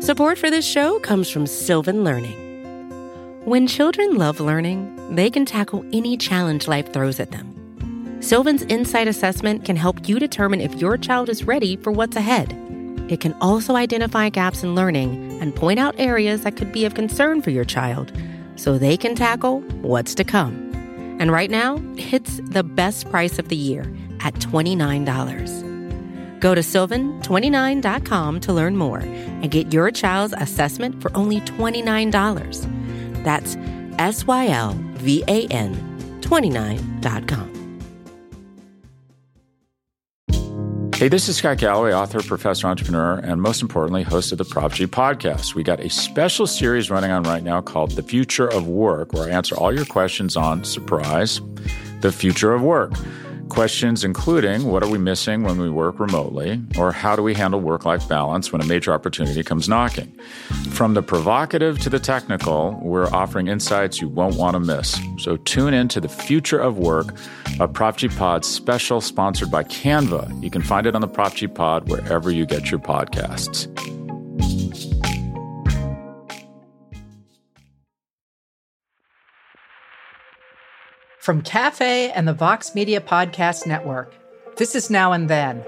Support for this show comes from Sylvan Learning. When children love learning, they can tackle any challenge life throws at them. Sylvan's Insight Assessment can help you determine if your child is ready for what's ahead. It can also identify gaps in learning and point out areas that could be of concern for your child so they can tackle what's to come. And right now, it's the best price of the year at $29. Go to sylvan29.com to learn more and get your child's assessment for only $29. That's SYLVAN29.com. Hey, this is Scott Galloway, author, professor, entrepreneur, and most importantly, host of the Prop G podcast. We got a special series running on right now called The Future of Work, where I answer all your questions on, surprise, the future of work. Questions including, what are we missing when we work remotely? Or how do we handle work-life balance when a major opportunity comes knocking? From the provocative to the technical, we're offering insights you won't want to miss. So tune in to The Future of Work, a Prop G Pod special sponsored by Canva. You can find it on the Prop G Pod wherever you get your podcasts. From Cafe and the Vox Media Podcast Network, this is Now and Then.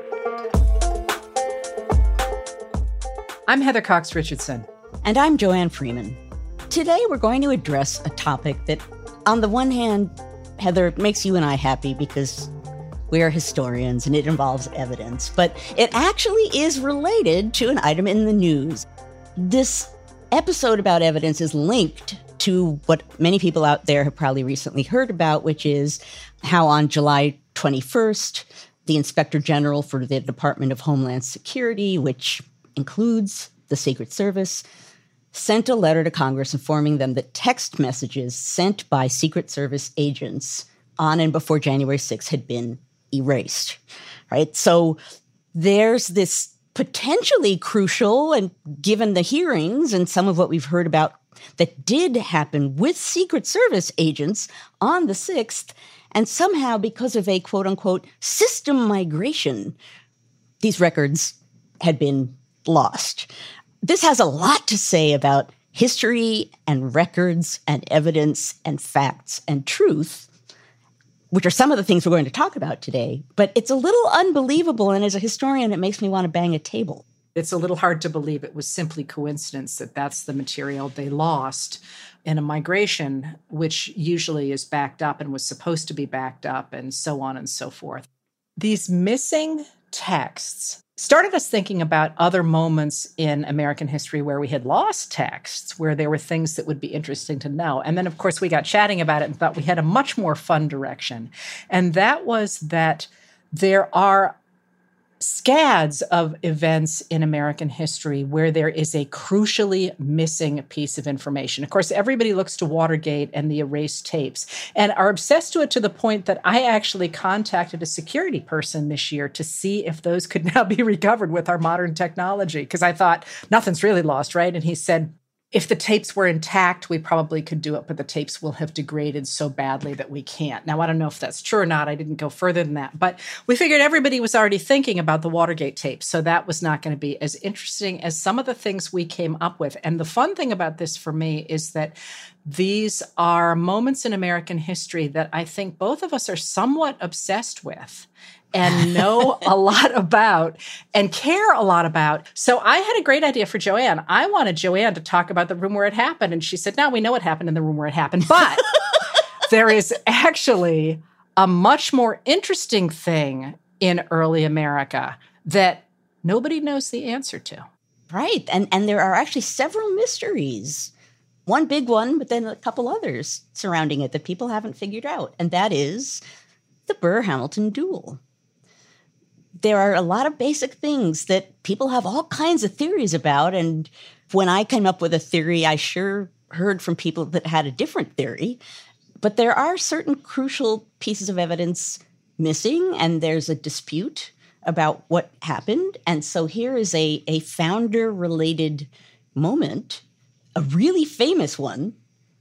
I'm Heather Cox Richardson. And I'm Joanne Freeman. Today we're going to address a topic that, on the one hand, Heather, makes you and I happy because we are historians and it involves evidence, but it actually is related to an item in the news. This episode about evidence is linked to what many people out there have probably recently heard about, which is how on July 21st, the Inspector General for the Department of Homeland Security, which includes the Secret Service, sent a letter to Congress informing them that text messages sent by Secret Service agents on and before January 6th had been erased, right? So there's this potentially crucial, and given the hearings and some of what we've heard about that did happen with Secret Service agents on the 6th, and somehow because of a quote-unquote system migration, these records had been lost. This has a lot to say about history and records and evidence and facts and truth, which are some of the things we're going to talk about today. But it's a little unbelievable, and as a historian, it makes me want to bang a table. It's a little hard to believe it was simply coincidence that that's the material they lost in a migration, which usually is backed up and was supposed to be backed up, and so on and so forth. These missing texts started us thinking about other moments in American history where we had lost texts, where there were things that would be interesting to know. And then, of course, we got chatting about it and thought we had a much more fun direction. And that was that there are scads of events in American history where there is a crucially missing piece of information. Of course, everybody looks to Watergate and the erased tapes and are obsessed to it to the point that I actually contacted a security person this year to see if those could now be recovered with our modern technology, because I thought nothing's really lost, right? And he said, if the tapes were intact, we probably could do it, but the tapes will have degraded so badly that we can't. Now, I don't know if that's true or not. I didn't go further than that. But we figured everybody was already thinking about the Watergate tapes, so that was not going to be as interesting as some of the things we came up with. And the fun thing about this for me is that these are moments in American history that I think both of us are somewhat obsessed with and know a lot about and care a lot about. So I had a great idea for Joanne. I wanted Joanne to talk about the room where it happened. And she said, no, we know what happened in the room where it happened. But there is actually a much more interesting thing in early America that nobody knows the answer to. Right. And there are actually several mysteries. One big one, but then a couple others surrounding it that people haven't figured out. And that is the Burr-Hamilton duel. There are a lot of basic things that people have all kinds of theories about. And when I came up with a theory, I sure heard from people that had a different theory. But there are certain crucial pieces of evidence missing, and there's a dispute about what happened. And so here is a founder-related moment, a really famous one,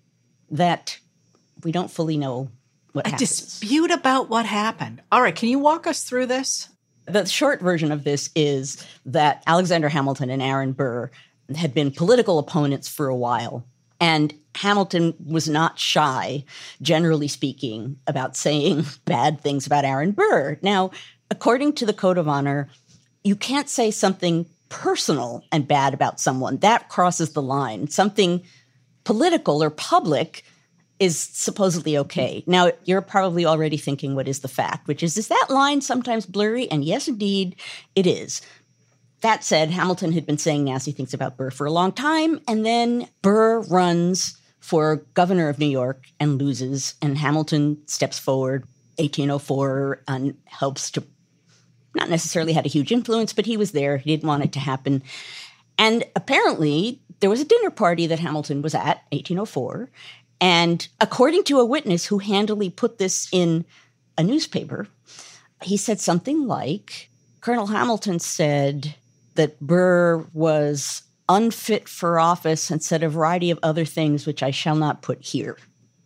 that we don't fully know what happened. A dispute about what happened. All right, can you walk us through this? The short version of this is that Alexander Hamilton and Aaron Burr had been political opponents for a while. And Hamilton was not shy, generally speaking, about saying bad things about Aaron Burr. Now, according to the Code of Honor, you can't say something personal and bad about someone. That crosses the line. Something political or public is supposedly okay. Now, you're probably already thinking, what is the fact? Which is that line sometimes blurry? And yes, indeed, it is. That said, Hamilton had been saying nasty things about Burr for a long time, and then Burr runs for governor of New York and loses, and Hamilton steps forward, 1804, and helps to, not necessarily had a huge influence, but he was there. He didn't want it to happen. And apparently, there was a dinner party that Hamilton was at, 1804, and according to a witness who handily put this in a newspaper, he said something like, Colonel Hamilton said that Burr was unfit for office and said a variety of other things which I shall not put here.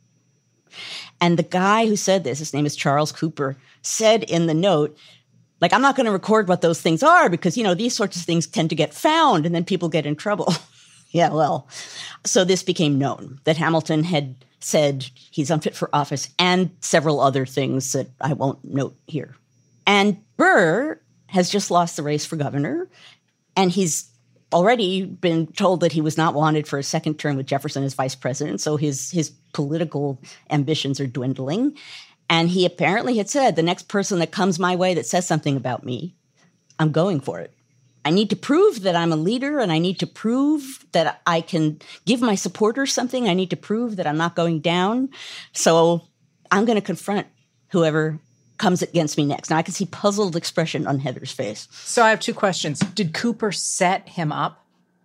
And the guy who said this, his name is Charles Cooper, said in the note, like, I'm not going to record what those things are because, you know, these sorts of things tend to get found and then people get in trouble. Yeah, well, so this became known that Hamilton had said he's unfit for office and several other things that I won't note here. And Burr has just lost the race for governor, and he's already been told that he was not wanted for a second term with Jefferson as vice president, so his political ambitions are dwindling. And he apparently had said, the next person that comes my way that says something about me, I'm going for it. I need to prove that I'm a leader, and I need to prove that I can give my supporters something. I need to prove that I'm not going down. So I'm going to confront whoever comes against me next. Now, I can see puzzled expression on Heather's face. So I have two questions. Did Cooper set him up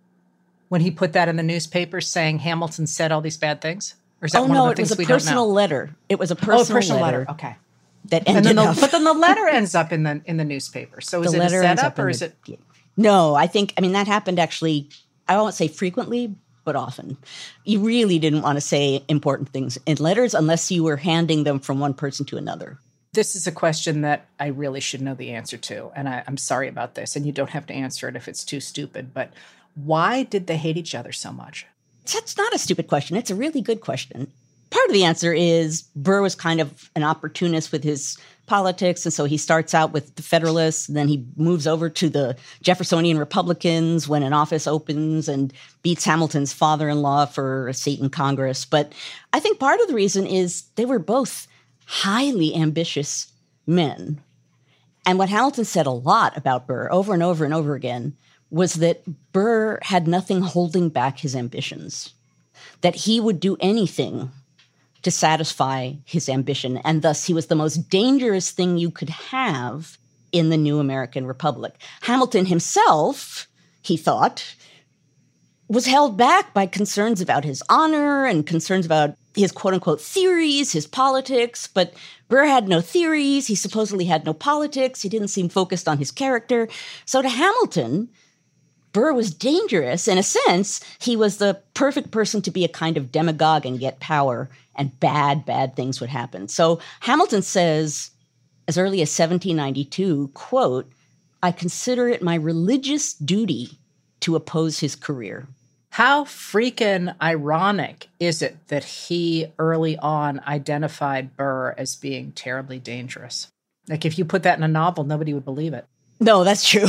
when he put that in the newspaper saying Hamilton said all these bad things? Or is that one of the things we don't know? It was a personal letter. It was a personal letter. Okay. That ended up. But then the letter ends up in the newspaper. So is it a setup or is it? No, I mean, that happened actually, I won't say frequently, but often. You really didn't want to say important things in letters unless you were handing them from one person to another. This is a question that I really should know the answer to, and I'm sorry about this, and you don't have to answer it if it's too stupid, but why did they hate each other so much? That's not a stupid question. It's a really good question. Part of the answer is Burr was kind of an opportunist with his politics, and so he starts out with the Federalists, and then he moves over to the Jeffersonian Republicans when an office opens and beats Hamilton's father-in-law for a seat in Congress. But I think part of the reason is they were both highly ambitious men. And what Hamilton said a lot about Burr over and over and over again was that Burr had nothing holding back his ambitions, that he would do anything to satisfy his ambition, and thus he was the most dangerous thing you could have in the new American Republic. Hamilton himself, he thought, was held back by concerns about his honor and concerns about his quote-unquote theories, his politics, but Burr had no theories. He supposedly had no politics. He didn't seem focused on his character. So to Hamilton, Burr was dangerous. In a sense, he was the perfect person to be a kind of demagogue and get power, and bad things would happen. So Hamilton says, as early as 1792, quote, I consider it my religious duty to oppose his career. How freaking ironic is it that he early on identified Burr as being terribly dangerous? Like, if you put that in a novel, nobody would believe it. No, that's true.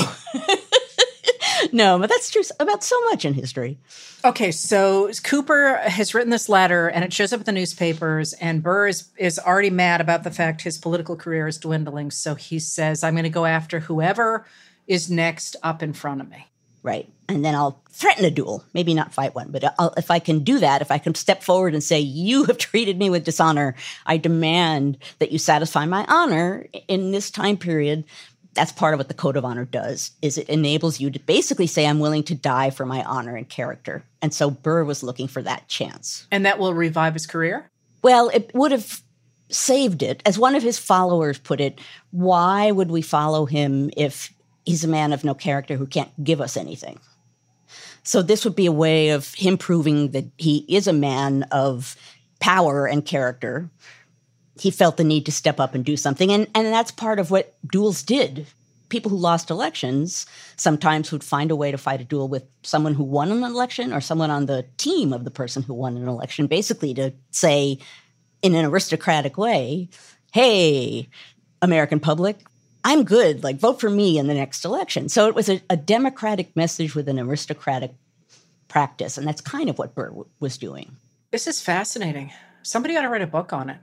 No, but that's true about so much in history. Okay, so Cooper has written this letter, and it shows up in the newspapers, and Burr is already mad about the fact his political career is dwindling, so he says, I'm going to go after whoever is next up in front of me. Right. And then I'll threaten a duel, maybe not fight one, but if I can do that, if I can step forward and say, you have treated me with dishonor, I demand that you satisfy my honor in this time period. That's part of what the Code of Honor does, is it enables you to basically say, I'm willing to die for my honor and character. And so Burr was looking for that chance. And that will revive his career? Well, it would have saved it. As one of his followers put it, why would we follow him if he's a man of no character who can't give us anything? So this would be a way of him proving that he is a man of power and character. He felt the need to step up and do something. And that's part of what duels did. people who lost elections sometimes would find a way to fight a duel with someone who won an election or someone on the team of the person who won an election, basically to say in an aristocratic way, hey, American public, I'm good, like vote for me in the next election. So it was a democratic message with an aristocratic practice, and that's kind of what Burr was doing. This is fascinating. Somebody ought to write a book on it.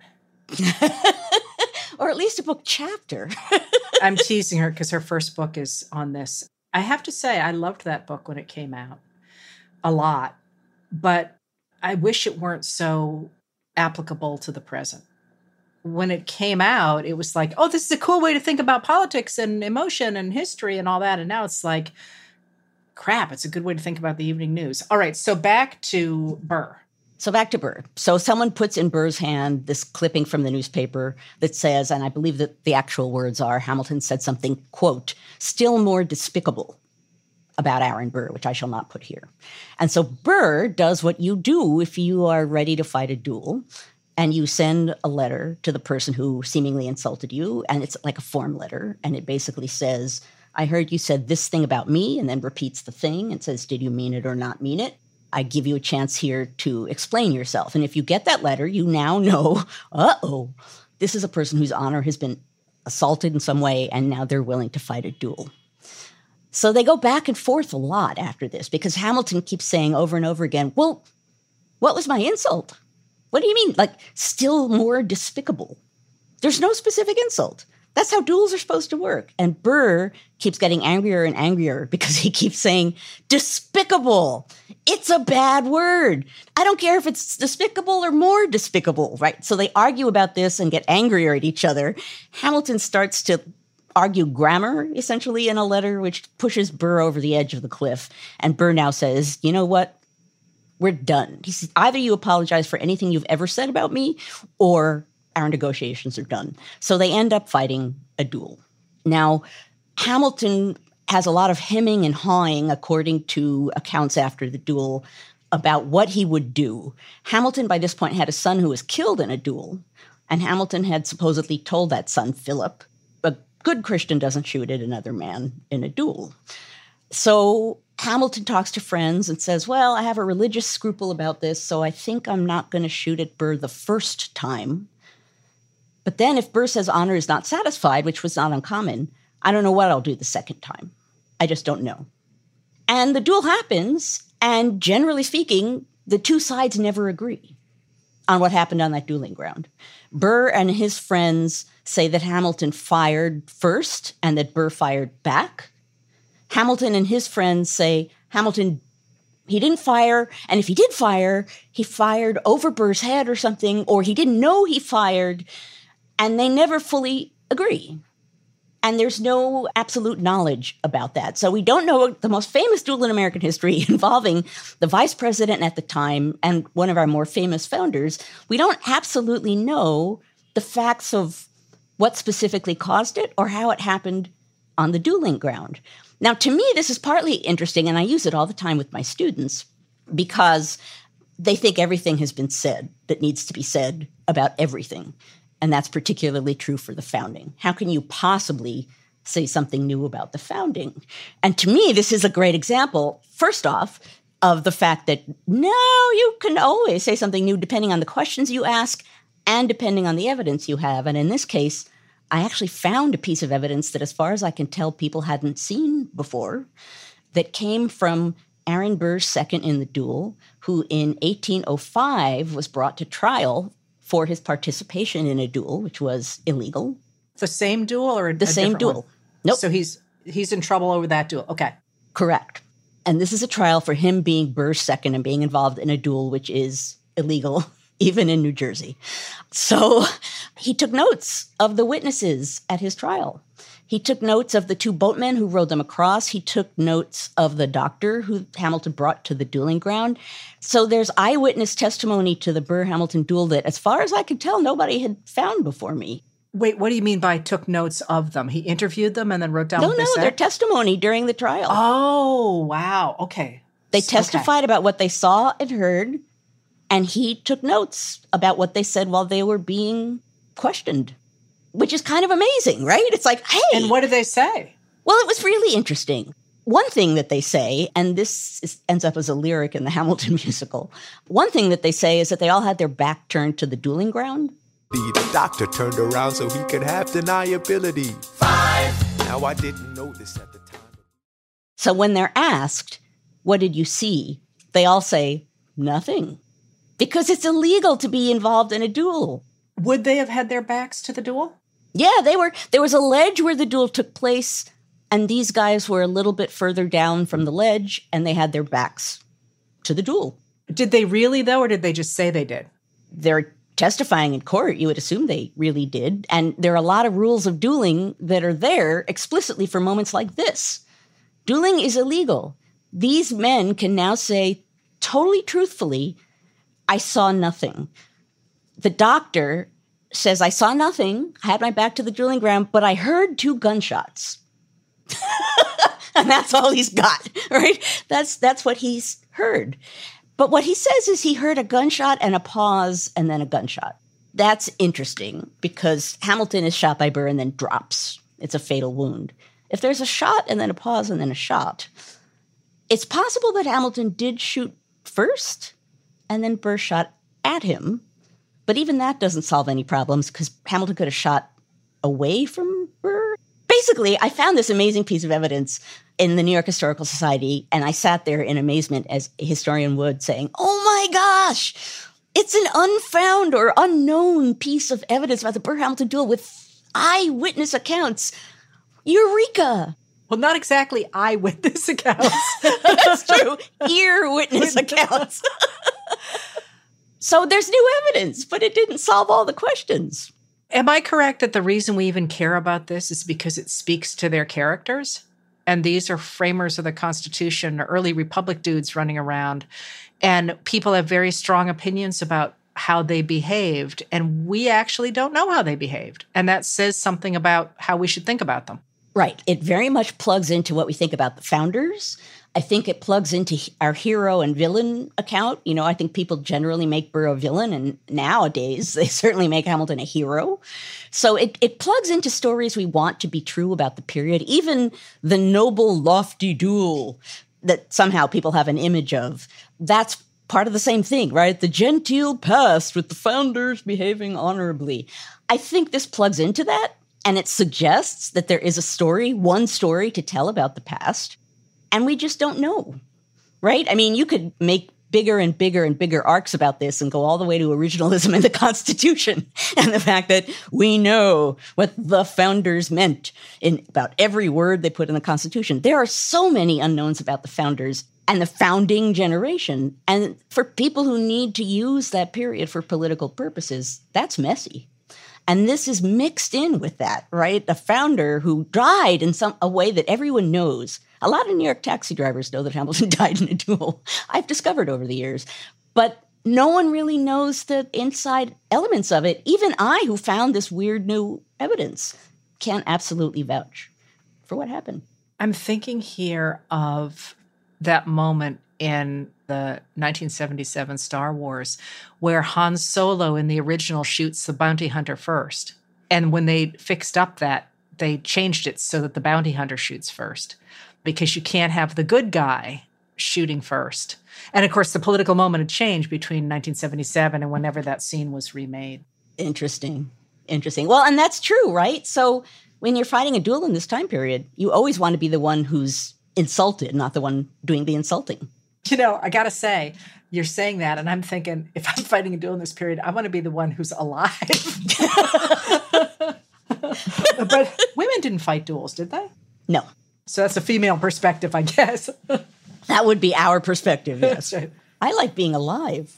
Or at least a book chapter. I'm teasing her because her first book is on this. I have to say, I loved that book when it came out a lot, but I wish it weren't so applicable to the present. When it came out, it was like, oh, this is a cool way to think about politics and emotion and history and all that. And now it's like, crap, it's a good way to think about the evening news. All right, so back to Burr. So back to Burr. So someone puts in Burr's hand this clipping from the newspaper that says, and I believe that the actual words are, Hamilton said something, quote, still more despicable about Aaron Burr, which I shall not put here. And so Burr does what you do if you are ready to fight a duel, and you send a letter to the person who seemingly insulted you, and it's like a form letter, and it basically says, I heard you said this thing about me, and then repeats the thing and says, did you mean it or not mean it? I give you a chance here to explain yourself. And if you get that letter, you now know, this is a person whose honor has been assaulted in some way, and now they're willing to fight a duel. So they go back and forth a lot after this because Hamilton keeps saying over and over again, well, what was my insult? What do you mean? Like, still more despicable? There's no specific insult. That's how duels are supposed to work. And Burr keeps getting angrier and angrier because he keeps saying, despicable. It's a bad word. I don't care if it's despicable or more despicable, right? So they argue about this and get angrier at each other. Hamilton starts to argue grammar, essentially, in a letter, which pushes Burr over the edge of the cliff. And Burr now says, you know what? We're done. He says, either you apologize for anything you've ever said about me, or our negotiations are done. So they end up fighting a duel. Now, Hamilton has a lot of hemming and hawing, according to accounts after the duel, about what he would do. Hamilton, by this point, had a son who was killed in a duel, and Hamilton had supposedly told that son, Philip, a good Christian doesn't shoot at another man in a duel. So Hamilton talks to friends and says, well, I have a religious scruple about this, so I think I'm not going to shoot at Burr the first time. But then if Burr says honor is not satisfied, which was not uncommon, I don't know what I'll do the second time. I just don't know. And the duel happens, and generally speaking, the two sides never agree on what happened on that dueling ground. Burr and his friends say that Hamilton fired first and that Burr fired back. Hamilton and his friends say Hamilton, he didn't fire, and if he did fire, he fired over Burr's head or something, or he didn't know he fired, and they never fully agree. And there's no absolute knowledge about that. So we don't know the most famous duel in American history involving the vice president at the time and one of our more famous founders. We don't absolutely know the facts of what specifically caused it or how it happened on the dueling ground. Now, to me, this is partly interesting, and I use it all the time with my students, because they think everything has been said that needs to be said about everything. And that's particularly true for the founding. How can you possibly say something new about the founding? And to me, this is a great example, first off, of the fact that no, you can always say something new depending on the questions you ask and depending on the evidence you have. And in this case, I actually found a piece of evidence that, as far as I can tell, people hadn't seen before, that came from Aaron Burr's second in the duel, who in 1805 was brought to trial for his participation in a duel, which was illegal. The same duel or the same duel? One? Nope. So he's in trouble over that duel. Okay. Correct. And this is a trial for him being Burr's second and being involved in a duel which is illegal, even in New Jersey. So he took notes of the witnesses at his trial. He took notes of the two boatmen who rowed them across. He took notes of the doctor who Hamilton brought to the dueling ground. So there's eyewitness testimony to the Burr-Hamilton duel that, as far as I could tell, nobody had found before me. Wait, what do you mean by took notes of them? He interviewed them and then wrote down what they said? No, their testimony during the trial. Oh, wow. Okay. They testified about what they saw and heard, and he took notes about what they said while they were being questioned, which is kind of amazing, right? It's like, hey. And what did they say? Well, it was really interesting. One thing that they say, and ends up as a lyric in the Hamilton musical, one thing that they say is that they all had their back turned to the dueling ground. The doctor turned around so he could have deniability. 5. Now I didn't know this at the time. So when they're asked, what did you see? They all say, nothing. Because it's illegal to be involved in a duel. Would they have had their backs to the duel? Yeah, there was a ledge where the duel took place, and these guys were a little bit further down from the ledge, and they had their backs to the duel. Did they really, though, or did they just say they did? They're testifying in court. You would assume they really did. And there are a lot of rules of dueling that are there explicitly for moments like this. Dueling is illegal. These men can now say totally truthfully, I saw nothing. The doctor says, I saw nothing, I had my back to the dueling ground, but I heard 2 gunshots. And that's all he's got, right? That's what he's heard. But what he says is he heard a gunshot and a pause and then a gunshot. That's interesting because Hamilton is shot by Burr and then drops. It's a fatal wound. If there's a shot and then a pause and then a shot, it's possible that Hamilton did shoot first and then Burr shot at him. But even that doesn't solve any problems because Hamilton could have shot away from Burr. Basically, I found this amazing piece of evidence in the New York Historical Society, and I sat there in amazement as a historian would, saying, oh my gosh, it's an unfound or unknown piece of evidence about the Burr-Hamilton duel with eyewitness accounts. Eureka! Well, not exactly eyewitness accounts. That's true. Ear witness accounts. So there's new evidence, but it didn't solve all the questions. Am I correct that the reason we even care about this is because it speaks to their characters? And these are framers of the Constitution, early Republic dudes running around. And people have very strong opinions about how they behaved. And we actually don't know how they behaved. And that says something about how we should think about them. Right. It very much plugs into what we think about the founders. I think it plugs into our hero and villain account. You know, I think people generally make Burr a villain, and nowadays they certainly make Hamilton a hero. So it plugs into stories we want to be true about the period, even the noble, lofty duel that somehow people have an image of. That's part of the same thing, right? The genteel past with the founders behaving honorably. I think this plugs into that, and it suggests that there is a story, one story to tell about the past. And we just don't know, right? I mean, you could make bigger and bigger and bigger arcs about this and go all the way to originalism in the Constitution and the fact that we know what the founders meant in about every word they put in the Constitution. There are so many unknowns about the founders and the founding generation. And for people who need to use that period for political purposes, that's messy. And this is mixed in with that, right? The founder who died in a way that everyone knows. A lot of New York taxi drivers know that Hamilton died in a duel. I've discovered over the years. But no one really knows the inside elements of it. Even I, who found this weird new evidence, can't absolutely vouch for what happened. I'm thinking here of that moment in the 1977 Star Wars where Han Solo in the original shoots the bounty hunter first. And when they fixed up that, they changed it so that the bounty hunter shoots first, because you can't have the good guy shooting first. And of course, the political moment had changed between 1977 and whenever that scene was remade. Interesting. Well, and that's true, right? So when you're fighting a duel in this time period, you always want to be the one who's insulted, not the one doing the insulting. You know, I got to say, you're saying that, and I'm thinking, if I'm fighting a duel in this period, I want to be the one who's alive. But women didn't fight duels, did they? No. So that's a female perspective, I guess. That would be our perspective, yes. That's right. I like being alive.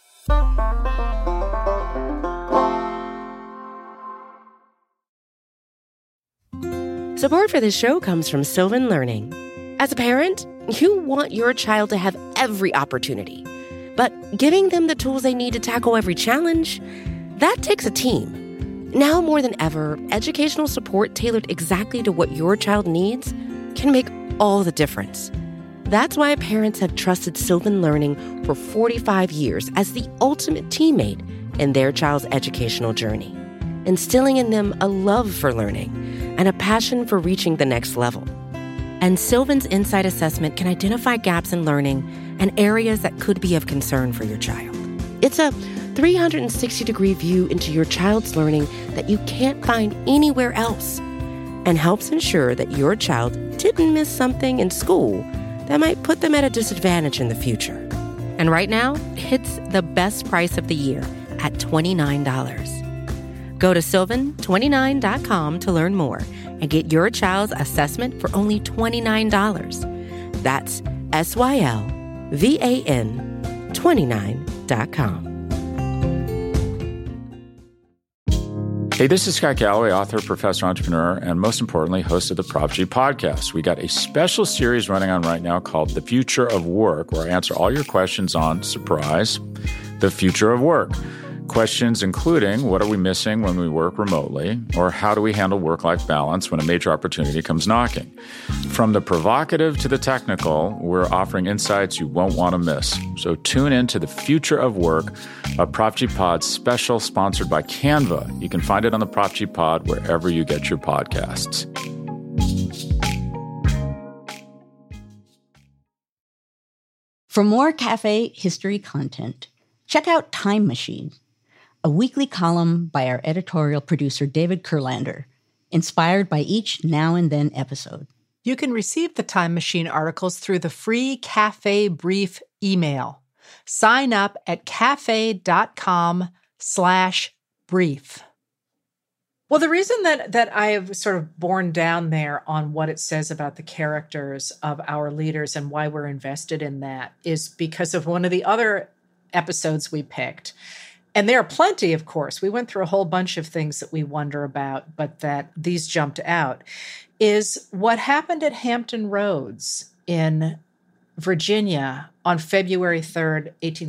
Support for this show comes from Sylvan Learning. As a parent, you want your child to have every opportunity, but giving them the tools they need to tackle every challenge, that takes a team. Now more than ever, educational support tailored exactly to what your child needs can make all the difference. That's why parents have trusted Sylvan Learning for 45 years as the ultimate teammate in their child's educational journey. instilling in them a love for learning and a passion for reaching the next level. And Sylvan's Insight Assessment can identify gaps in learning and areas that could be of concern for your child. It's a 360-degree view into your child's learning that you can't find anywhere else, and helps ensure that your child didn't miss something in school that might put them at a disadvantage in the future. And right now, it's the best price of the year at $29. Go to sylvan29.com to learn more and get your child's assessment for only $29. That's SYLVAN 29.com. Hey, this is Scott Galloway, author, professor, entrepreneur, and most importantly, host of the Prop G podcast. We got a special series running on right now called The Future of Work, where I answer all your questions on, surprise, the future of work. Questions including, what are we missing when we work remotely? Or how do we handle work-life balance when a major opportunity comes knocking? From the provocative to the technical, we're offering insights you won't want to miss. So tune in to The Future of Work, a Prop G Pod special sponsored by Canva. You can find it on the Prop G Pod wherever you get your podcasts. For more Cafe history content, check out Time Machine, a weekly column by our editorial producer, David Kurlander, inspired by each Now and Then episode. You can receive the Time Machine articles through the free Cafe Brief email. Sign up at cafe.com/brief. Well, the reason that I have sort of borne down there on what it says about the characters of our leaders and why we're invested in that is because of one of the other episodes we picked. And there are plenty, of course. We went through a whole bunch of things that we wonder about, but that these jumped out, is what happened at Hampton Roads in Virginia on February 3rd,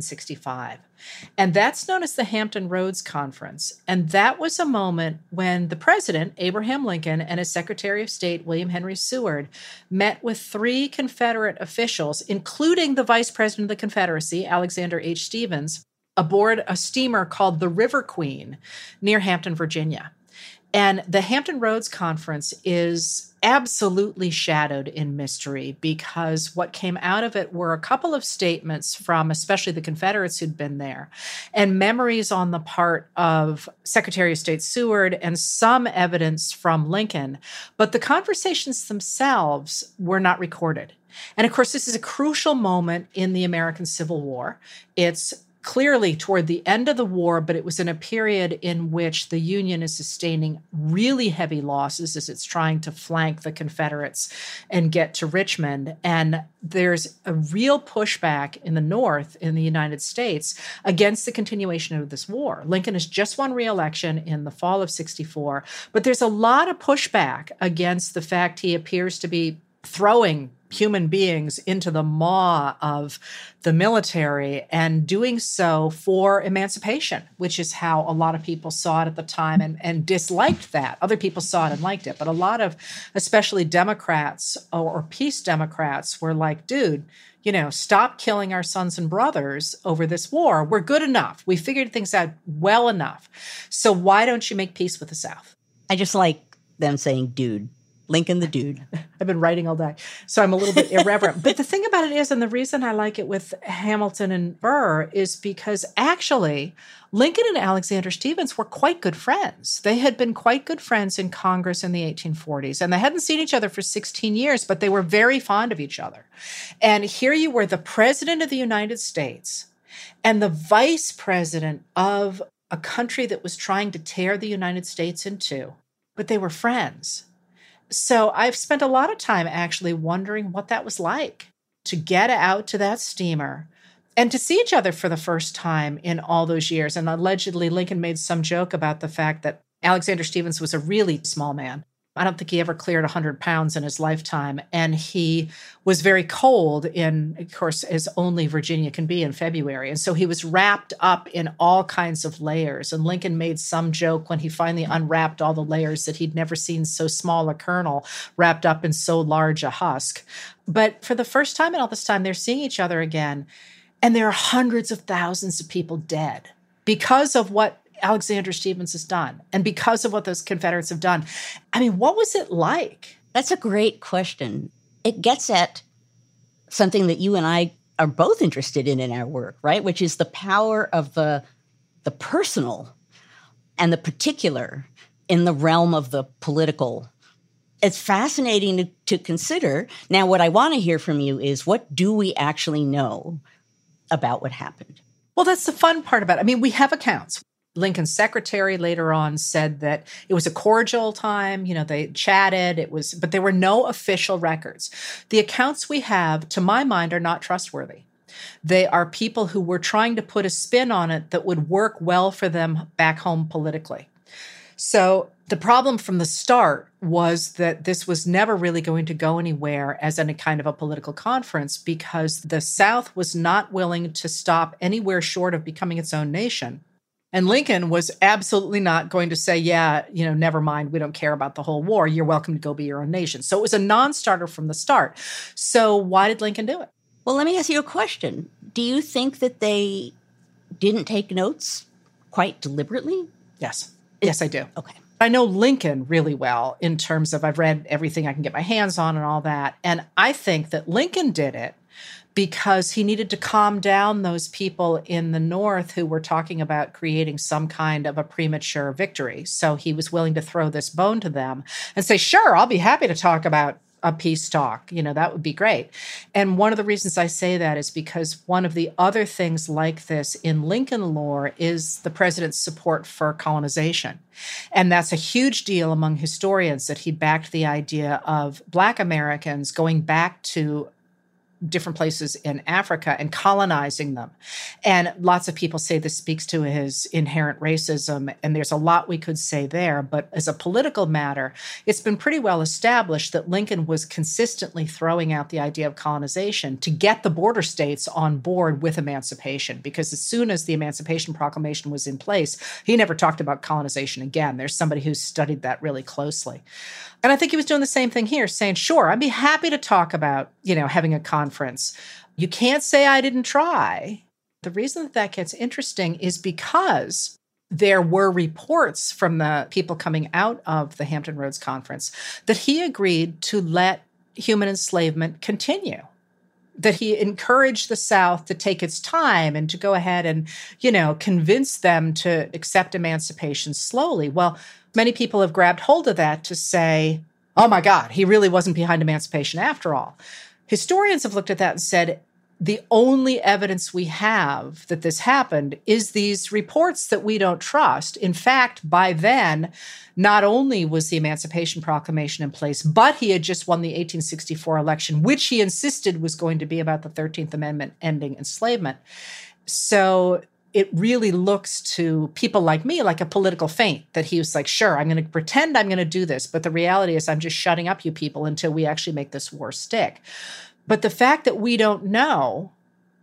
1865. And that's known as the Hampton Roads Conference. And that was a moment when the president, Abraham Lincoln, and his Secretary of State, William Henry Seward, met with 3 Confederate officials, including the Vice President of the Confederacy, Alexander H. Stephens, aboard a steamer called the River Queen near Hampton, Virginia. And the Hampton Roads Conference is absolutely shadowed in mystery because what came out of it were a couple of statements from especially the Confederates who'd been there and memories on the part of Secretary of State Seward and some evidence from Lincoln. But the conversations themselves were not recorded. And of course, this is a crucial moment in the American Civil War. It's clearly toward the end of the war, but it was in a period in which the Union is sustaining really heavy losses as it's trying to flank the Confederates and get to Richmond. And there's a real pushback in the North in the United States against the continuation of this war. Lincoln has just won re-election in the fall of 64, but there's a lot of pushback against the fact he appears to be throwing human beings into the maw of the military and doing so for emancipation, which is how a lot of people saw it at the time and disliked that. Other people saw it and liked it. But a lot of, especially Democrats or peace Democrats, were like, dude, stop killing our sons and brothers over this war. We're good enough. We figured things out well enough. So why don't you make peace with the South? I just like them saying, dude. Lincoln the dude. I've been writing all day, so I'm a little bit irreverent. But the thing about it is, and the reason I like it with Hamilton and Burr is because actually Lincoln and Alexander Stephens were quite good friends. They had been quite good friends in Congress in the 1840s, and they hadn't seen each other for 16 years, but they were very fond of each other. And here you were, the president of the United States and the vice president of a country that was trying to tear the United States in two, but they were friends. So I've spent a lot of time actually wondering what that was like to get out to that steamer and to see each other for the first time in all those years. And allegedly, Lincoln made some joke about the fact that Alexander Stephens was a really small man. I don't think he ever cleared 100 pounds in his lifetime. And he was very cold in, of course, as only Virginia can be in February. And so he was wrapped up in all kinds of layers. And Lincoln made some joke when he finally unwrapped all the layers that he'd never seen so small a kernel wrapped up in so large a husk. But for the first time in all this time, they're seeing each other again. And there are hundreds of thousands of people dead because of what Alexander Stephens has done and because of what those Confederates have done. I mean, what was it like? That's a great question. It gets at something that you and I are both interested in our work, right? Which is the power of the personal and the particular in the realm of the political. It's fascinating to consider. Now, what I want to hear from you is, what do we actually know about what happened? Well, that's the fun part about it. I mean, we have accounts. Lincoln's secretary later on said that it was a cordial time. They chatted. But there were no official records. The accounts we have, to my mind, are not trustworthy. They are people who were trying to put a spin on it that would work well for them back home politically. So the problem from the start was that this was never really going to go anywhere as any kind of a political conference because the South was not willing to stop anywhere short of becoming its own nation. And Lincoln was absolutely not going to say, never mind, we don't care about the whole war. You're welcome to go be your own nation. So it was a non-starter from the start. So why did Lincoln do it? Well, let me ask you a question. Do you think that they didn't take notes quite deliberately? Yes. Yes, I do. Okay. I know Lincoln really well in terms of I've read everything I can get my hands on and all that. And I think that Lincoln did it because he needed to calm down those people in the North who were talking about creating some kind of a premature victory. So he was willing to throw this bone to them and say, sure, I'll be happy to talk about a peace talk. That would be great. And one of the reasons I say that is because one of the other things like this in Lincoln lore is the president's support for colonization. And that's a huge deal among historians that he backed the idea of Black Americans going back to different places in Africa and colonizing them. And lots of people say this speaks to his inherent racism, and there's a lot we could say there. But as a political matter, it's been pretty well established that Lincoln was consistently throwing out the idea of colonization to get the border states on board with emancipation, because as soon as the Emancipation Proclamation was in place, he never talked about colonization again. There's somebody who's studied that really closely. And I think he was doing the same thing here, saying, sure, I'd be happy to talk about, having a conference. You can't say I didn't try. The reason that gets interesting is because there were reports from the people coming out of the Hampton Roads Conference that he agreed to let human enslavement continue, that he encouraged the South to take its time and to go ahead and, convince them to accept emancipation slowly. Well, many people have grabbed hold of that to say, oh my God, he really wasn't behind emancipation after all. Historians have looked at that and said, the only evidence we have that this happened is these reports that we don't trust. In fact, by then, not only was the Emancipation Proclamation in place, but he had just won the 1864 election, which he insisted was going to be about the 13th Amendment ending enslavement. So it really looks to people like me like a political feint, that he was like, sure, I'm going to pretend I'm going to do this, but the reality is I'm just shutting up you people until we actually make this war stick. But the fact that we don't know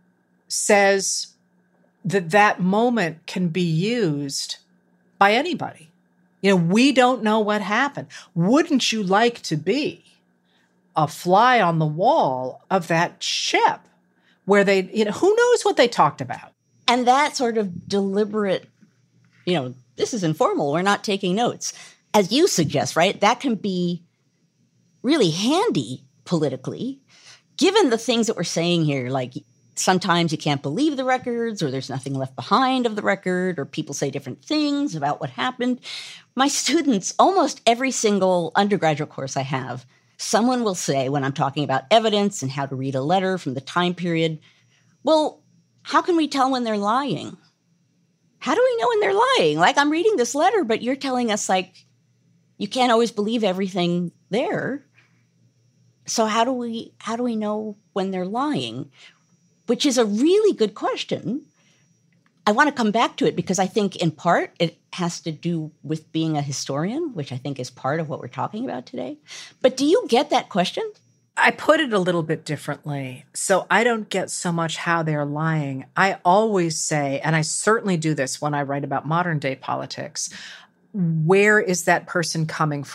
says that that moment can be used by anybody. We don't know what happened. Wouldn't you like to be a fly on the wall of that ship where they, who knows what they talked about? And that sort of deliberate, this is informal, we're not taking notes, as you suggest, right? That can be really handy politically, given the things that we're saying here, like sometimes you can't believe the records, or there's nothing left behind of the record, or people say different things about what happened. My students, almost every single undergraduate course I have, someone will say, when I'm talking about evidence and how to read a letter from the time period, well, how can we tell when they're lying? How do we know when they're lying? Like, I'm reading this letter, but you're telling us, like, you can't always believe everything there. So how do we know when they're lying? Which is a really good question. I want to come back to it because I think in part it has to do with being a historian, which I think is part of what we're talking about today. But do you get that question? I put it a little bit differently. So I don't get so much how they're lying. I always say, and I certainly do this when I write about modern day politics, where is that person coming from?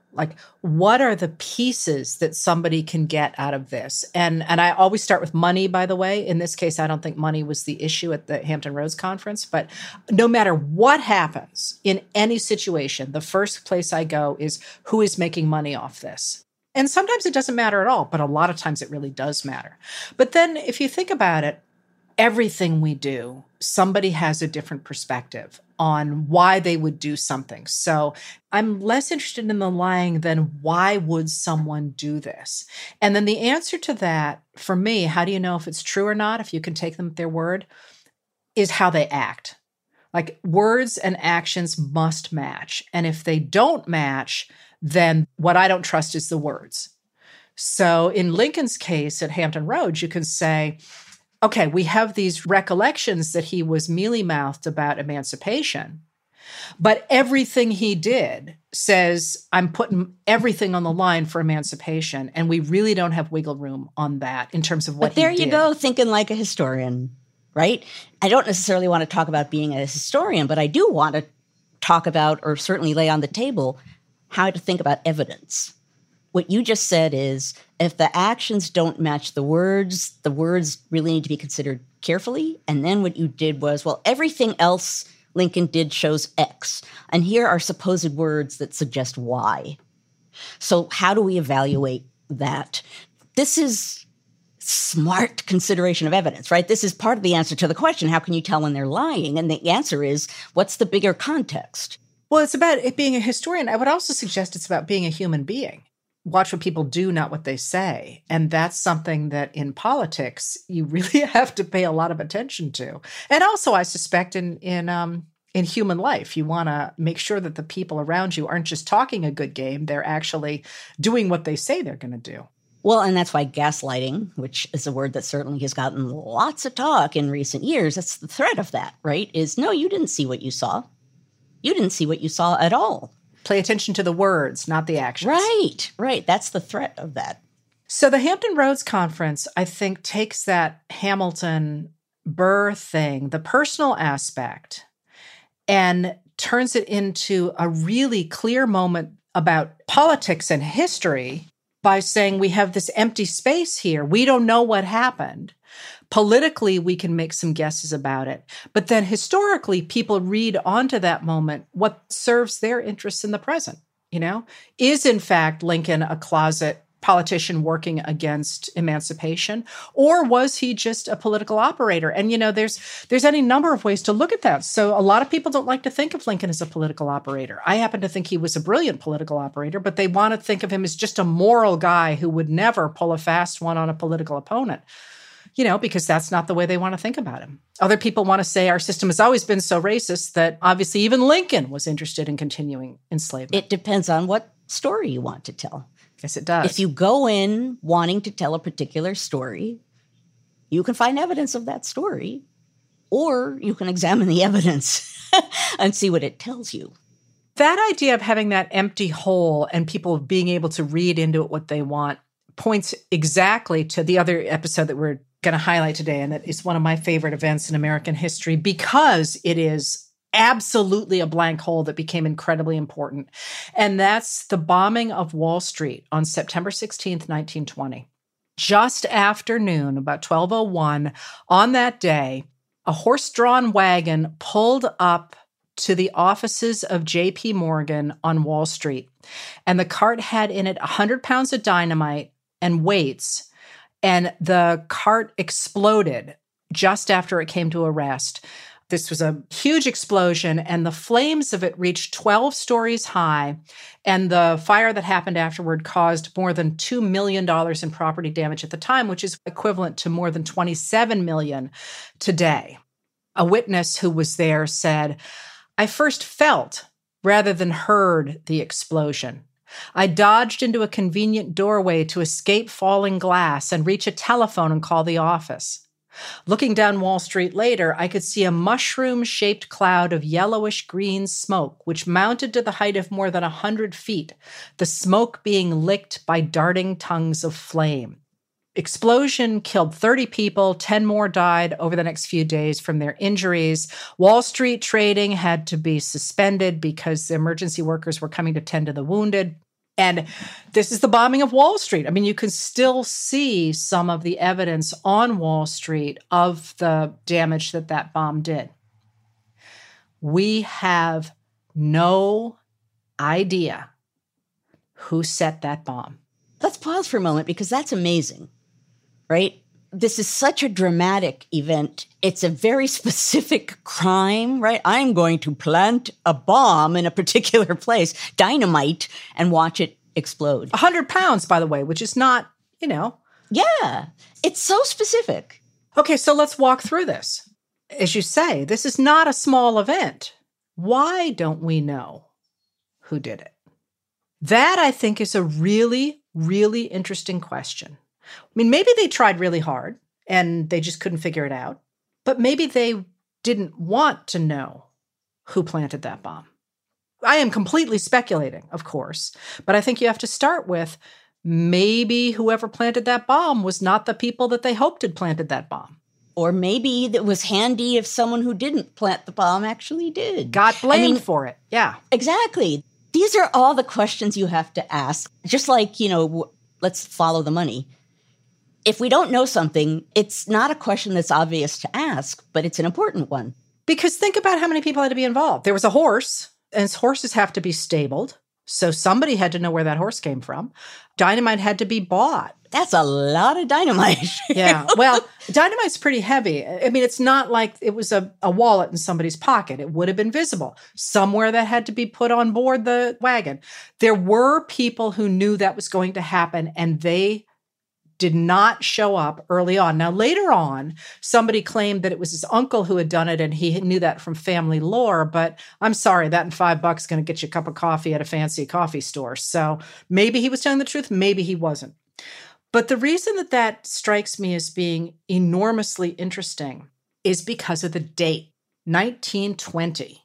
Like, what are the pieces that somebody can get out of this? And I always start with money, by the way. In this case, I don't think money was the issue at the Hampton Roads Conference. But no matter what happens in any situation, the first place I go is who is making money off this? And sometimes it doesn't matter at all, but a lot of times it really does matter. But then if you think about it, everything we do, somebody has a different perspective on why they would do something. So I'm less interested in the lying than why would someone do this? And then the answer to that, for me, how do you know if it's true or not, if you can take them at their word, is how they act. Like, words and actions must match. And if they don't match, then what I don't trust is the words. So in Lincoln's case at Hampton Roads, you can say, okay, we have these recollections that he was mealy-mouthed about emancipation, but everything he did says, I'm putting everything on the line for emancipation, and we really don't have wiggle room on that in terms of what he did. But there you go, thinking like a historian, right? I don't necessarily want to talk about being a historian, but I do want to talk about, or certainly lay on the table, how to think about evidence. What you just said is, if the actions don't match the words really need to be considered carefully. And then what you did was, well, everything else Lincoln did shows X. And here are supposed words that suggest Y. So how do we evaluate that? This is smart consideration of evidence, right? This is part of the answer to the question, how can you tell when they're lying? And the answer is, what's the bigger context? Well, it's about it being a historian. I would also suggest it's about being a human being. Watch what people do, not what they say. And that's something that in politics, you really have to pay a lot of attention to. And also, I suspect in human life, you want to make sure that the people around you aren't just talking a good game. They're actually doing what they say they're going to do. Well, and that's why gaslighting, which is a word that certainly has gotten lots of talk in recent years, that's the threat of that, right? Is, no, you didn't see what you saw. You didn't see what you saw at all. Play attention to the words, not the actions. Right. That's the threat of that. So the Hampton Roads Conference, I think, takes that Hamilton Burr thing, the personal aspect, and turns it into a really clear moment about politics and history by saying we have this empty space here. We don't know what happened. Politically, we can make some guesses about it. But then historically, people read onto that moment what serves their interests in the present, you know? Is, in fact, Lincoln a closet politician working against emancipation? Or was he just a political operator? And, you know, there's any number of ways to look at that. So a lot of people don't like to think of Lincoln as a political operator. I happen to think he was a brilliant political operator, but they want to think of him as just a moral guy who would never pull a fast one on a political opponent. You know, because that's not the way they want to think about him. Other people want to say our system has always been so racist that obviously even Lincoln was interested in continuing enslavement. It depends on what story you want to tell. Yes, it does. If you go in wanting to tell a particular story, you can find evidence of that story, or you can examine the evidence and see what it tells you. That idea of having that empty hole and people being able to read into it what they want points exactly to the other episode that we're going to highlight today, and it is one of my favorite events in American history because it is absolutely a blank hole that became incredibly important. And that's the bombing of Wall Street on September 16th, 1920. Just after noon, about 12:01, on that day, a horse-drawn wagon pulled up to the offices of J.P. Morgan on Wall Street. And the cart had in it 100 pounds of dynamite and weights. And the cart exploded just after it came to a rest. This was a huge explosion, and the flames of it reached 12 stories high. And the fire that happened afterward caused more than $2 million in property damage at the time, which is equivalent to more than $27 million today. A witness who was there said, "I first felt rather than heard the explosion. I dodged into a convenient doorway to escape falling glass and reach a telephone and call the office. Looking down Wall Street later, I could see a mushroom-shaped cloud of yellowish-green smoke, which mounted to the height of more than 100 feet, the smoke being licked by darting tongues of flame. Explosion killed 30 people, 10 more died over the next few days from their injuries. Wall Street trading had to be suspended because the emergency workers were coming to tend to the wounded. And this is the bombing of Wall Street. I mean, you can still see some of the evidence on Wall Street of the damage that that bomb did. We have no idea who set that bomb. Let's pause for a moment because that's amazing, right? This is such a dramatic event. It's a very specific crime, right? I'm going to plant a bomb in a particular place, dynamite, and watch it explode. 100 pounds, by the way, which is not, Yeah, it's so specific. Okay, so let's walk through this. As you say, this is not a small event. Why don't we know who did it? That, I think, is a really, really interesting question. I mean, maybe they tried really hard and they just couldn't figure it out, but maybe they didn't want to know who planted that bomb. I am completely speculating, of course, but I think you have to start with maybe whoever planted that bomb was not the people that they hoped had planted that bomb. Or maybe it was handy if someone who didn't plant the bomb actually did. Got blamed for it. Yeah. Exactly. These are all the questions you have to ask. Just like, let's follow the money. If we don't know something, it's not a question that's obvious to ask, but it's an important one. Because think about how many people had to be involved. There was a horse, and horses have to be stabled. So somebody had to know where that horse came from. Dynamite had to be bought. That's a lot of dynamite. Yeah. Well, dynamite's pretty heavy. I mean, it's not like it was a wallet in somebody's pocket. It would have been visible. Somewhere that had to be put on board the wagon. There were people who knew that was going to happen, and they did not show up early on. Now, later on, somebody claimed that it was his uncle who had done it, and he knew that from family lore. But I'm sorry, that and $5 is going to get you a cup of coffee at a fancy coffee store. So maybe he was telling the truth, maybe he wasn't. But the reason that strikes me as being enormously interesting is because of the date, 1920.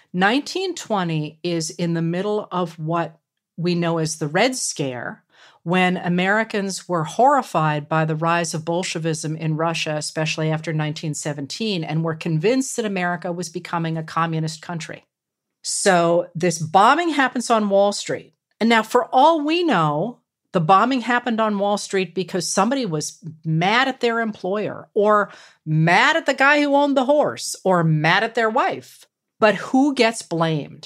1920 is in the middle of what we know as the Red Scare, when Americans were horrified by the rise of Bolshevism in Russia, especially after 1917, and were convinced that America was becoming a communist country. So this bombing happens on Wall Street. And now, for all we know, the bombing happened on Wall Street because somebody was mad at their employer, or mad at the guy who owned the horse, or mad at their wife. But who gets blamed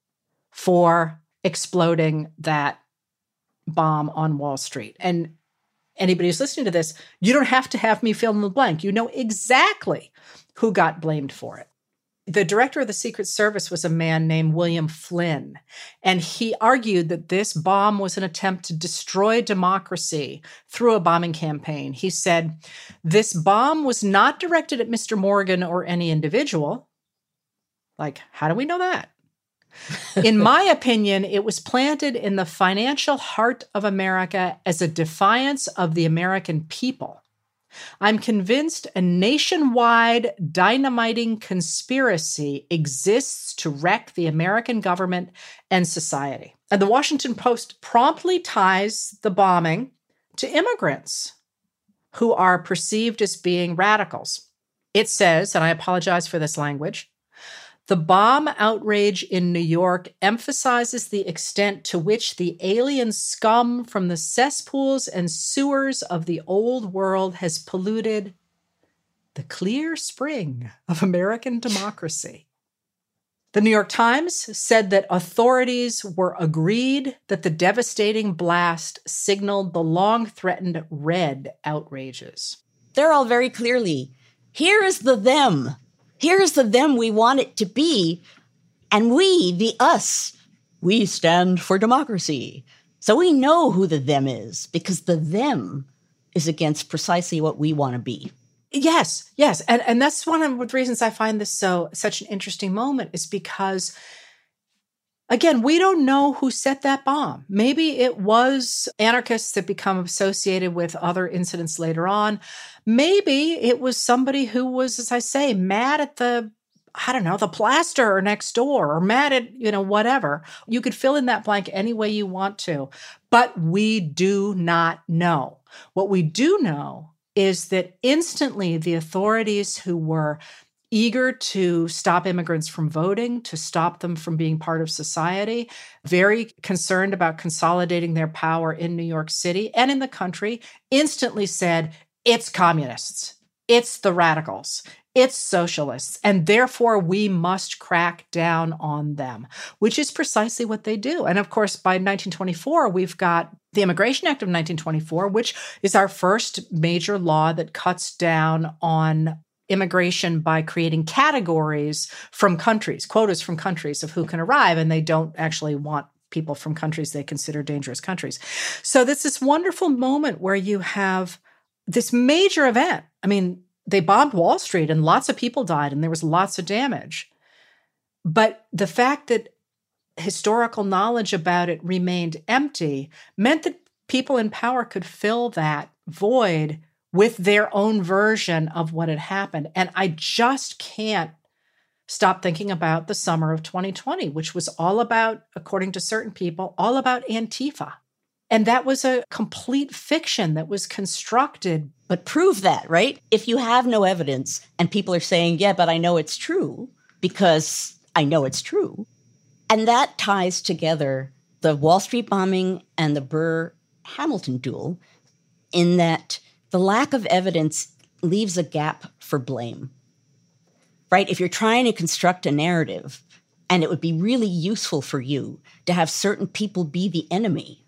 for exploding that bomb on Wall Street? And anybody who's listening to this, you don't have to have me fill in the blank. You know exactly who got blamed for it. The director of the Secret Service was a man named William Flynn, and he argued that this bomb was an attempt to destroy democracy through a bombing campaign. He said, this bomb was not directed at Mr. Morgan or any individual. Like, how do we know that? In my opinion, it was planted in the financial heart of America as a defiance of the American people. I'm convinced a nationwide dynamiting conspiracy exists to wreck the American government and society. And the Washington Post promptly ties the bombing to immigrants who are perceived as being radicals. It says, and I apologize for this language, the bomb outrage in New York emphasizes the extent to which the alien scum from the cesspools and sewers of the old world has polluted the clear spring of American democracy. The New York Times said that authorities were agreed that the devastating blast signaled the long-threatened red outrages. They're all very clearly, here is the them. Here's the them we want it to be. And we, the us, we stand for democracy. So we know who the them is, because the them is against precisely what we want to be. Yes. And that's one of the reasons I find this such an interesting moment, is because, again, we don't know who set that bomb. Maybe it was anarchists that become associated with other incidents later on. Maybe it was somebody who was, as I say, mad at the plasterer next door, or mad at, whatever. You could fill in that blank any way you want to, but we do not know. What we do know is that instantly the authorities who were eager to stop immigrants from voting, to stop them from being part of society, very concerned about consolidating their power in New York City and in the country, instantly said, it's communists, it's the radicals, it's socialists, and therefore we must crack down on them, which is precisely what they do. And of course, by 1924, we've got the Immigration Act of 1924, which is our first major law that cuts down on immigration by creating categories from countries, quotas from countries of who can arrive, and they don't actually want people from countries they consider dangerous countries. So there's this wonderful moment where you have this major event. I mean, they bombed Wall Street and lots of people died and there was lots of damage. But the fact that historical knowledge about it remained empty meant that people in power could fill that void with their own version of what had happened. And I just can't stop thinking about the summer of 2020, which was all about, according to certain people, all about Antifa. And that was a complete fiction that was constructed. But prove that, right? If you have no evidence and people are saying, yeah, but I know it's true because I know it's true. And that ties together the Wall Street bombing and the Burr-Hamilton duel in that the lack of evidence leaves a gap for blame, right? If you're trying to construct a narrative and it would be really useful for you to have certain people be the enemy,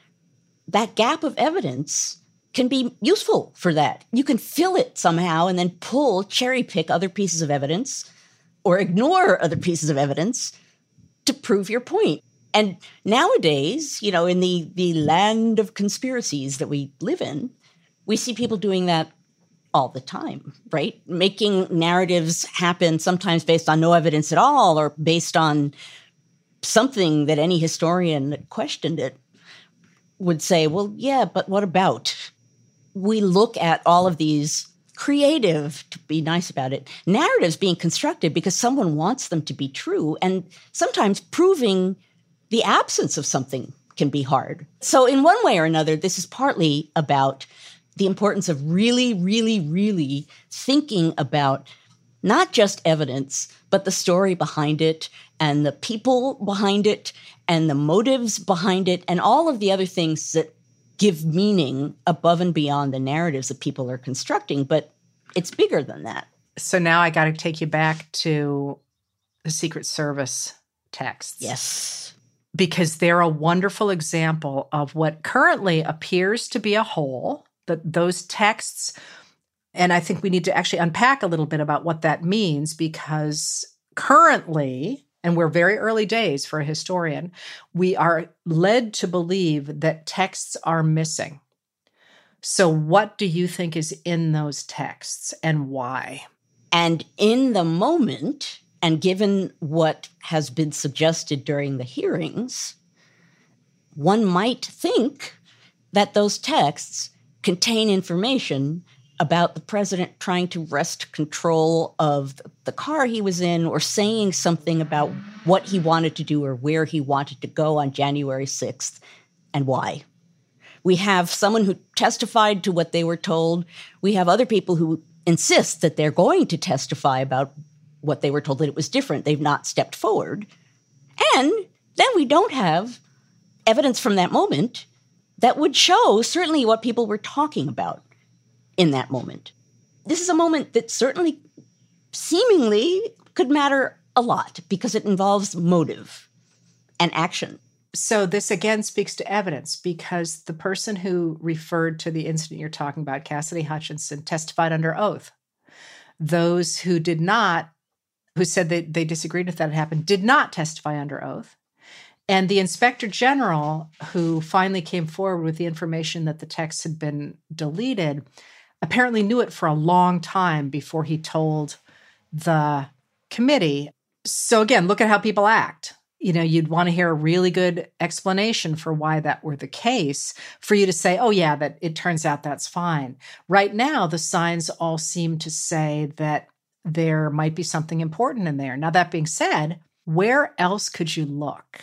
that gap of evidence can be useful for that. You can fill it somehow and then cherry pick other pieces of evidence or ignore other pieces of evidence to prove your point. And nowadays, in the land of conspiracies that we live in, we see people doing that all the time, right? Making narratives happen sometimes based on no evidence at all or based on something that any historian that questioned it would say, well, yeah, but what about? We look at all of these creative, to be nice about it, narratives being constructed because someone wants them to be true. And sometimes proving the absence of something can be hard. So in one way or another, this is partly about the importance of really, really, really thinking about not just evidence, but the story behind it and the people behind it and the motives behind it and all of the other things that give meaning above and beyond the narratives that people are constructing. But it's bigger than that. So now I got to take you back to the Secret Service texts. Yes. Because they're a wonderful example of what currently appears to be a hole, that those texts, and I think we need to actually unpack a little bit about what that means, because currently, and we're very early days for a historian, we are led to believe that texts are missing. So what do you think is in those texts and why? And in the moment, and given what has been suggested during the hearings, one might think that those texts contain information about the president trying to wrest control of the car he was in or saying something about what he wanted to do or where he wanted to go on January 6th and why. We have someone who testified to what they were told. We have other people who insist that they're going to testify about what they were told, that it was different. They've not stepped forward. And then we don't have evidence from that moment that would show certainly what people were talking about in that moment. This is a moment that certainly seemingly could matter a lot because it involves motive and action. So this again speaks to evidence because the person who referred to the incident you're talking about, Cassidy Hutchinson, testified under oath. Those who did not, who said that they disagreed with that it happened, did not testify under oath. And the inspector general, who finally came forward with the information that the text had been deleted, apparently knew it for a long time before he told the committee. So again, look at how people act. You'd want to hear a really good explanation for why that were the case for you to say, oh yeah, that it turns out that's fine. Right now, the signs all seem to say that there might be something important in there. Now, that being said, where else could you look?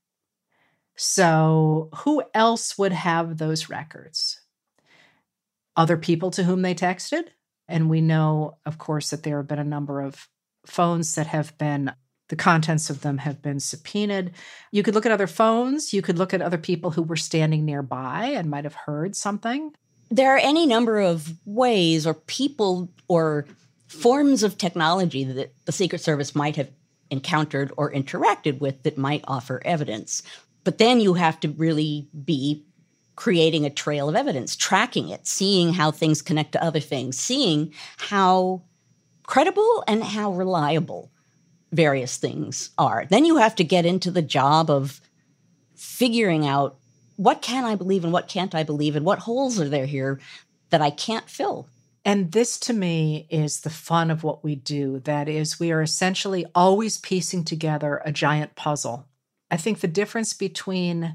So who else would have those records? Other people to whom they texted? And we know, of course, that there have been a number of phones that the contents of them have been subpoenaed. You could look at other phones. You could look at other people who were standing nearby and might have heard something. There are any number of ways or people or forms of technology that the Secret Service might have encountered or interacted with that might offer evidence. But then you have to really be creating a trail of evidence, tracking it, seeing how things connect to other things, seeing how credible and how reliable various things are. Then you have to get into the job of figuring out what can I believe and what can't I believe and what holes are there here that I can't fill. And this, to me, is the fun of what we do. That is, we are essentially always piecing together a giant puzzle. I think the difference between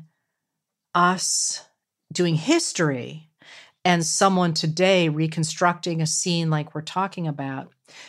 us doing history and someone today reconstructing a scene like we're talking about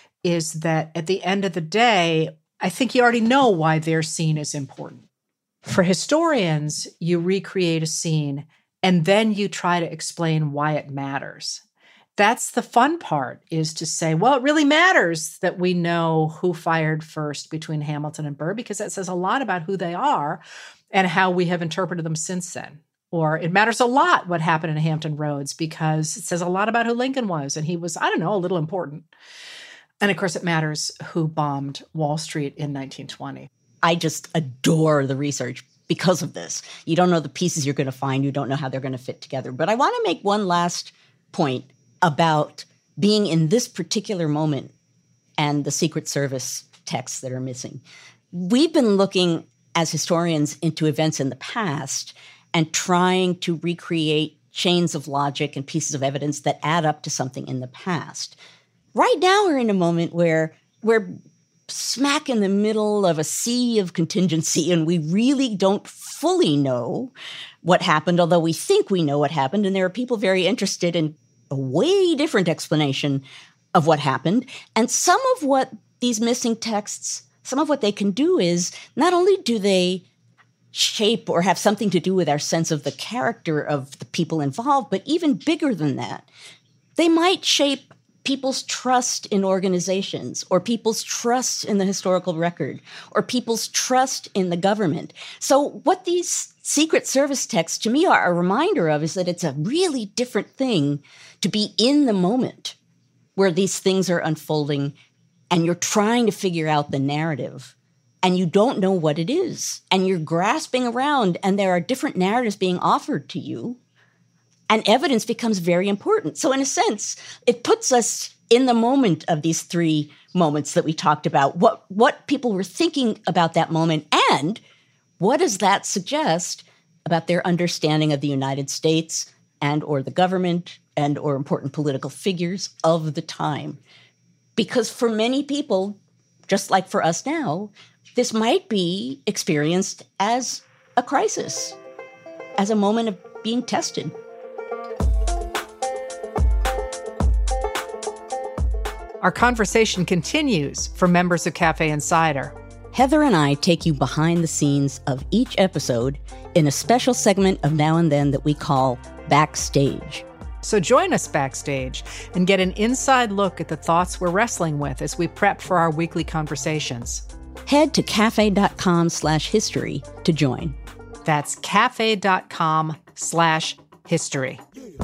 is that at the end of the day, I think you already know why their scene is important. For historians, you recreate a scene and then you try to explain why it matters. That's the fun part, is to say, well, it really matters that we know who fired first between Hamilton and Burr, because that says a lot about who they are and how we have interpreted them since then. Or it matters a lot what happened in Hampton Roads because it says a lot about who Lincoln was. And he was, I don't know, a little important. And of course, it matters who bombed Wall Street in 1920. I just adore the research because of this. You don't know the pieces you're going to find. You don't know how they're going to fit together. But I want to make one last point about being in this particular moment and the Secret Service texts that are missing. We've been looking as historians into events in the past and trying to recreate chains of logic and pieces of evidence that add up to something in the past. Right now, we're in a moment where we're smack in the middle of a sea of contingency, and we really don't fully know what happened, although we think we know what happened, and there are people very interested in a way different explanation of what happened. And some of what these missing texts, some of what they can do is not only do they shape or have something to do with our sense of the character of the people involved, but even bigger than that, they might shape people's trust in organizations or people's trust in the historical record or people's trust in the government. So what these Secret Service texts to me are a reminder of is that it's a really different thing to be in the moment where these things are unfolding and you're trying to figure out the narrative and you don't know what it is and you're grasping around and there are different narratives being offered to you. And evidence becomes very important. So in a sense, it puts us in the moment of these three moments that we talked about, what people were thinking about that moment, and what does that suggest about their understanding of the United States and or the government and or important political figures of the time. Because for many people, just like for us now, this might be experienced as a crisis, as a moment of being tested. Our conversation continues for members of Cafe Insider. Heather and I take you behind the scenes of each episode in a special segment of Now and Then that we call Backstage. So join us backstage and get an inside look at the thoughts we're wrestling with as we prep for our weekly conversations. Head to cafe.com/history to join. That's cafe.com/history.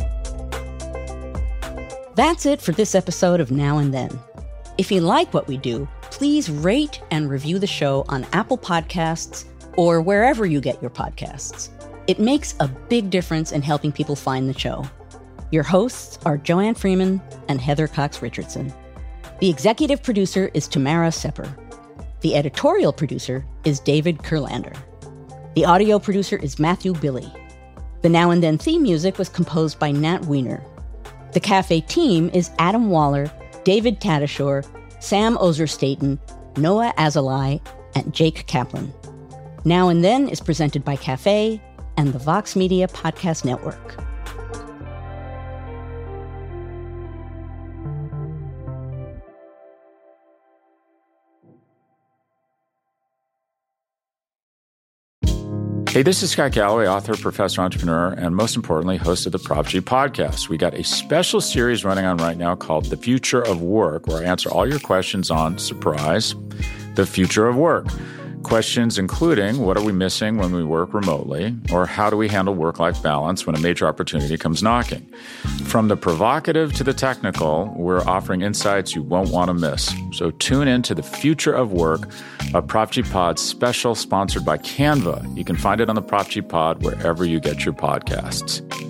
That's it for this episode of Now and Then. If you like what we do, please rate and review the show on Apple Podcasts or wherever you get your podcasts. It makes a big difference in helping people find the show. Your hosts are Joanne Freeman and Heather Cox Richardson. The executive producer is Tamara Sepper. The editorial producer is David Kurlander. The audio producer is Matthew Billy. The Now and Then theme music was composed by Nat Weiner. The Cafe team is Adam Waller, David Tadashore, Sam Ozer-Staten, Noah Azalai, and Jake Kaplan. Now and Then is presented by Cafe and the Vox Media Podcast Network. Hey, this is Scott Galloway, author, professor, entrepreneur, and most importantly, host of the Prop G podcast. We got a special series running on right now called The Future of Work, where I answer all your questions on, surprise, the future of work. Questions including, what are we missing when we work remotely? Or how do we handle work-life balance when a major opportunity comes knocking? From the provocative to the technical, we're offering insights you won't want to miss. So tune in to The Future of Work, a Prop G Pod special sponsored by Canva. You can find it on the Prop G Pod wherever you get your podcasts.